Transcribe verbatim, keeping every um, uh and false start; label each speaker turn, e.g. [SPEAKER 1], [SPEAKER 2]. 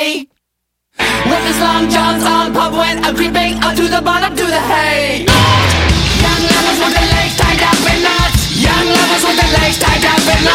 [SPEAKER 1] day. With his long johns on, pub went a creeping up to the bottom to the hay. Young lovers with their legs tied up in knots. Young lovers with their legs tied up in knots.